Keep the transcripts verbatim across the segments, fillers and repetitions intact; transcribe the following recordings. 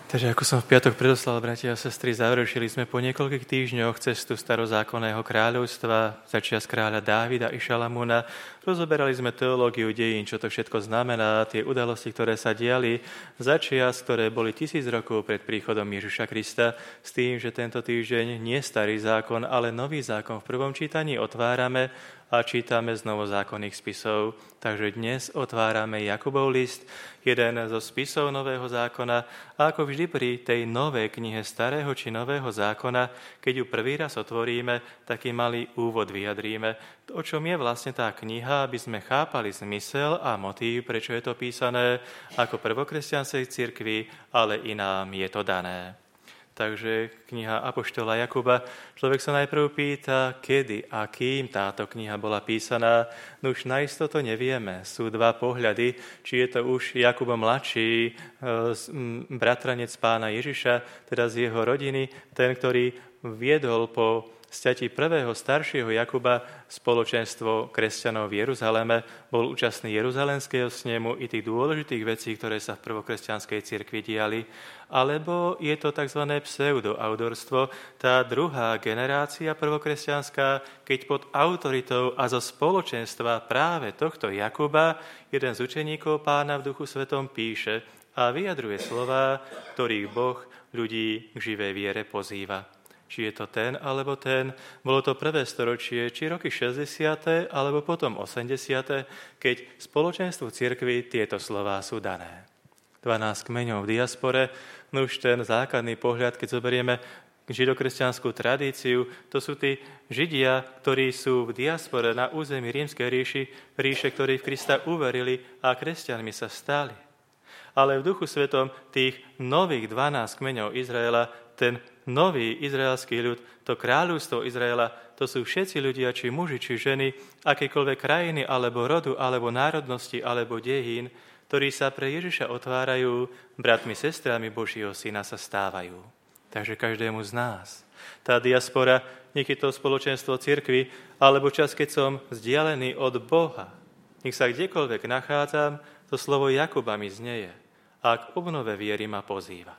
Takže ako som v piatok predoslal, bratia a sestry, završili sme po niekoľkých týždňoch cestu starozákonného kráľovstva, začias kráľa Dávida i Šalamúna. Rozoberali sme teológiu dejín, čo to všetko znamená, tie udalosti, ktoré sa diali začias, ktoré boli tisíc rokov pred príchodom Ježiša Krista, s tým, že tento týždeň nie starý zákon, ale nový zákon v prvom čítaní otvárame a čítame z novozákonných spisov. Takže dnes otvárame Jakubov list, jeden zo spisov Nového zákona, a ako vždy pri tej novej knihe Starého či Nového zákona, keď ju prvý raz otvoríme, taký malý úvod vyjadríme, o čom je vlastne tá kniha, aby sme chápali zmysel a motív, prečo je to písané ako prvokresťanskej cirkvi, ale i nám je to dané. Takže kniha Apoštola Jakuba, človek sa najprv pýta, kedy a kým táto kniha bola písaná. No už na istotu nevieme. Sú dva pohľady, či je to už Jakub mladší, bratranec pána Ježiša, teda z jeho rodiny, ten, ktorý viedol po sťatí prvého staršieho Jakuba spoločenstvo kresťanov v Jeruzaleme, bol účastný Jeruzalemského snemu i tých dôležitých vecí, ktoré sa v prvokresťanskej cirkvi diali, alebo je to tzv. Pseudoautorstvo, tá druhá generácia prvokresťanská, keď pod autoritou a zo spoločenstva práve tohto Jakuba jeden z učeníkov Pána v Duchu Svetom píše a vyjadruje slová, ktorých Boh ľudí k živej viere pozýva. Či je to ten, alebo ten. Bolo to prvé storočie, či roky šesťdesiate alebo potom osemdesiate, keď spoločenstvu cirkvi tieto slová sú dané. dvanásť kmeňov v diaspore, no už ten základný pohľad, keď zoberieme židokresťanskú tradíciu, to sú tí Židia, ktorí sú v diaspore na území Rímskej ríši, ríše, ktorí v Krista uverili a kresťanmi sa stali. Ale v Duchu Svetom tých nových dvanásť kmeňov Izraela, ten nový izraelský ľud, to kráľovstvo Izraela, to sú všetci ľudia, či muži, či ženy, akékoľvek krajiny, alebo rodu, alebo národnosti, alebo dejín, ktorí sa pre Ježiša otvárajú, bratmi, sestrami Božieho Syna sa stávajú. Takže každému z nás. Tá diaspora, nech je to spoločenstvo cirkvi, alebo čas, keď som vzdialený od Boha, nech sa kdekoľvek nachádzam, to slovo Jakuba mi znieje a k obnove viery ma pozýva.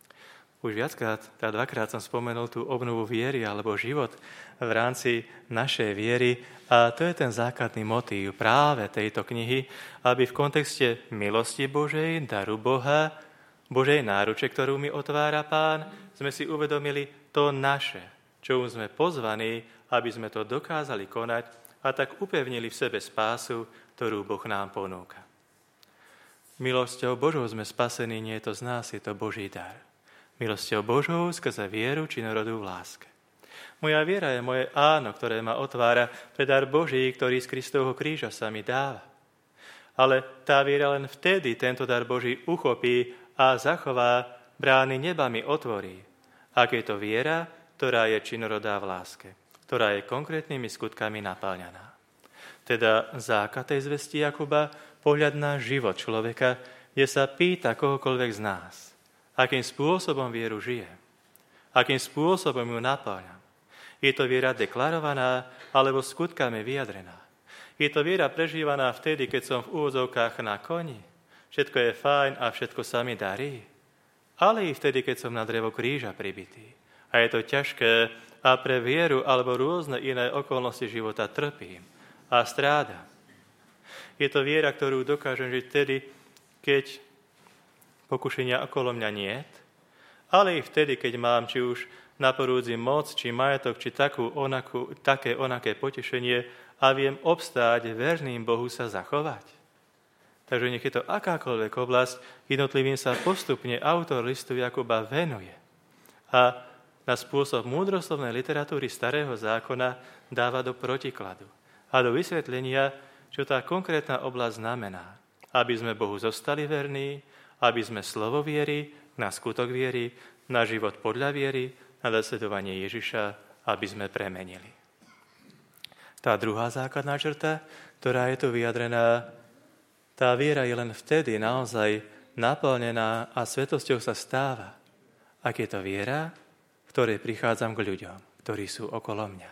Už viackrát, tá dvakrát som spomenul tú obnovu viery alebo život v rámci našej viery a to je ten základný motív práve tejto knihy, aby v kontexte milosti Božej, daru Boha, Božej náruče, ktorú mi otvára Pán, sme si uvedomili to naše, čo sme pozvaní, aby sme to dokázali konať a tak upevnili v sebe spásu, ktorú Boh nám ponúka. Milosťou Božou sme spasení, nie je to z nás, je to Boží dar. Milosťou Božou skrze vieru činorodú v láske. Moja viera je moje áno, ktoré ma otvára pre dar Boží, ktorý z Kristovho kríža sa mi dáva. Ale tá viera len vtedy tento dar Boží uchopí a zachová, brány neba mi otvorí. Ak je to viera, ktorá je činorodá v láske, ktorá je konkrétnymi skutkami naplňaná. Teda základ tej zvesti Jakuba, pohľad na život človeka, kde sa pýta kohokoľvek z nás, akým spôsobom vieru žije, akým spôsobom ju napáľam. Je to viera deklarovaná alebo skutkami vyjadrená. Je to viera prežívaná vtedy, keď som v úvodzovkách na koni. Všetko je fajn a všetko sa mi darí. Ale i vtedy, keď som na drevo kríža pribitý. A je to ťažké a pre vieru alebo rôzne iné okolnosti života trpím a strádam. Je to viera, ktorú dokážem žiť vtedy, keď pokušenia okolo mňa niet, ale i vtedy, keď mám či už na porúdzi moc, či majetok, či takú, onakú, také onaké potešenie a viem obstáť verným Bohu sa zachovať. Takže nech je to akákoľvek oblasť, jednotlivým sa postupne autor listu Jakuba venuje. A na spôsob múdroslovnej literatúry Starého zákona dáva do protikladu a do vysvetlenia, čo tá konkrétna oblasť znamená. Aby sme Bohu zostali verní, aby sme slovo viery, na skutok viery, na život podľa viery, na nasledovanie Ježiša, aby sme premenili. Tá druhá základná črta, ktorá je tu vyjadrená, tá viera je len vtedy naozaj naplnená a svetosťou sa stáva, ak je to viera, v ktorej prichádzam k ľuďom, ktorí sú okolo mňa.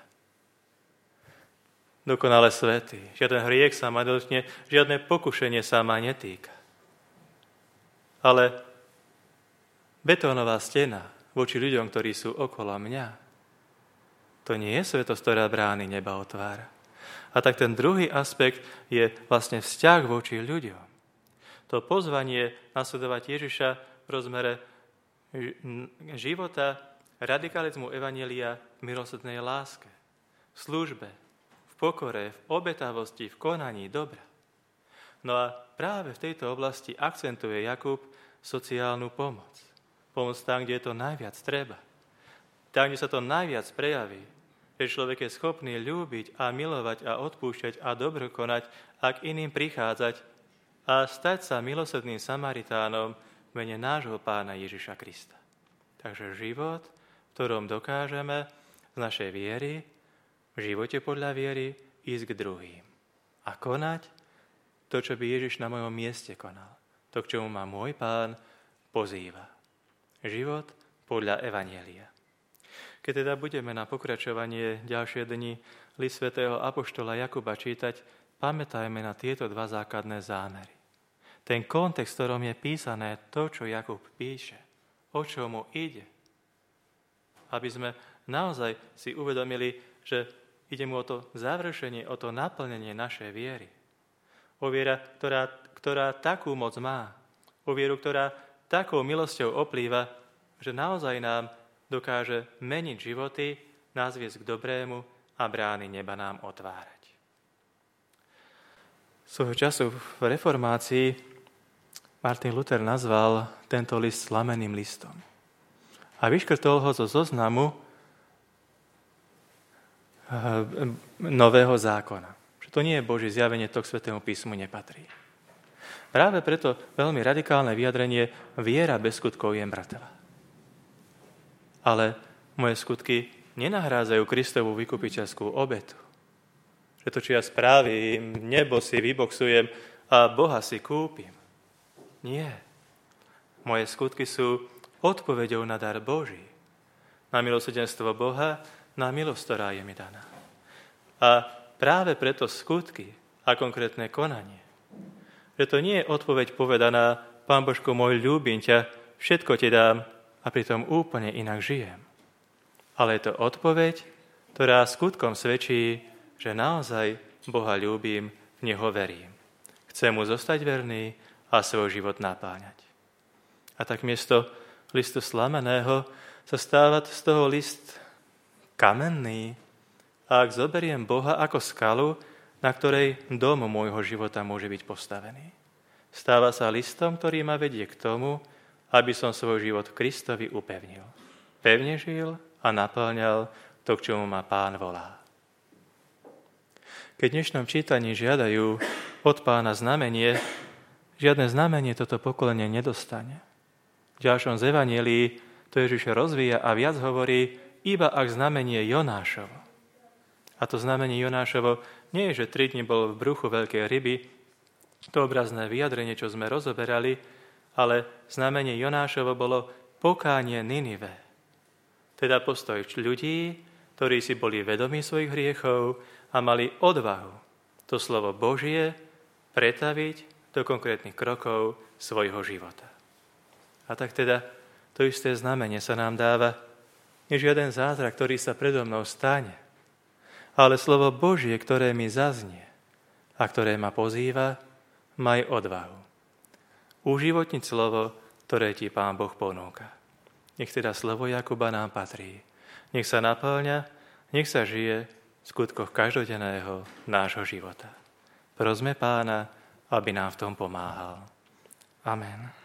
Dokonale svätý, žiaden hriech sa ma dotkne, žiadne pokušenie sa ma netýka. Ale betónová stena voči ľuďom, ktorí sú okolo mňa, to nie je svetosť, ktorá brány neba otvára. A tak ten druhý aspekt je vlastne vzťah voči ľuďom. To pozvanie nasledovať Ježiša v rozmere života, radikalizmu evanjelia v milosrdnej láske, v službe, v pokore, v obetavosti, v konaní dobra. No a práve v tejto oblasti akcentuje Jakub sociálnu pomoc. Pomoc tam, kde je to najviac treba. Tam, kde sa to najviac prejaví, že človek je schopný ľúbiť a milovať a odpúšťať a dobro konať a k iným prichádzať a stať sa milosrdným Samaritánom v mene nášho Pána Ježiša Krista. Takže život, v ktorom dokážeme z našej viery, v živote podľa viery, ísť k druhým a konať to, čo by Ježiš na mojom mieste konal. To, k čomu ma môj Pán pozýva. Život podľa evanjelia. Keď teda budeme na pokračovanie ďalšie dni list svätého apoštola Jakuba čítať, pamätajme na tieto dva základné zámery. Ten kontext, v ktorom je písané to, čo Jakub píše, o čo mu ide. Aby sme naozaj si uvedomili, že ide mu o to završenie, o to naplnenie našej viery. O viera, ktorá, ktorá takú moc má. O vieru, ktorá takou milosťou oplýva, že naozaj nám dokáže meniť životy, nás viesť k dobrému a brány neba nám otvárať. Svojho času v reformácii Martin Luther nazval tento list slameným listom. A vyškrtol ho zo zoznamu Nového zákona. Že to nie je Božie zjavenie, to k Svätému písmu nepatrí. Práve preto veľmi radikálne vyjadrenie viera bez skutkov je mŕtva. Ale moje skutky nenahrádzajú Kristovú vykupiteľskú obetu. Že to, čo ja spravím, nebo si vyboxujem a Boha si kúpim. Nie. Moje skutky sú odpoveďou na dar Boží, na milosrdenstvo Boha, na milosť, ktorá je mi daná. A práve preto skutky a konkrétne konanie. Že to nie je odpoveď povedaná, Pán Božko môj, ľúbim ťa, všetko ti dám a pritom úplne inak žijem. Ale je to odpoveď, ktorá skutkom svedčí, že naozaj Boha ľúbim, v Neho verím. Chcem mu zostať verný a svoj život napáňať. A tak miesto listu slameného sa stáva z toho list kamenný. A ak zoberiem Boha ako skalu, na ktorej dom môjho života môže byť postavený, stáva sa listom, ktorý ma vedie k tomu, aby som svoj život Kristovi upevnil. Pevne žil a naplňal to, k čomu ma Pán volá. Keď v dnešnom čítaní žiadajú od Pána znamenie, žiadne znamenie toto pokolenie nedostane. V ďalšom z evanjelií to Ježiš rozvíja a viac hovorí iba ak znamenie Jonášovo. A to znamenie Jonášovo nie je, že tri dni bol v bruchu veľkej ryby, to obrazné vyjadrenie, čo sme rozoberali, ale znamenie Jonášovo bolo pokánie Ninive. Teda postoj ľudí, ktorí si boli vedomí svojich hriechov a mali odvahu to slovo Božie pretaviť do konkrétnych krokov svojho života. A tak teda to isté znamenie sa nám dáva, nie žiaden zázrak, ktorý sa predo mnou stane, ale slovo Božie, ktoré mi zaznie a ktoré ma pozýva, maj odvahu. Uživotniť slovo, ktoré ti Pán Boh ponúka. Nech teda slovo Jakuba nám patrí. Nech sa naplňa, nech sa žije v skutkoch každodenného nášho života. Prosme Pána, aby nám v tom pomáhal. Amen.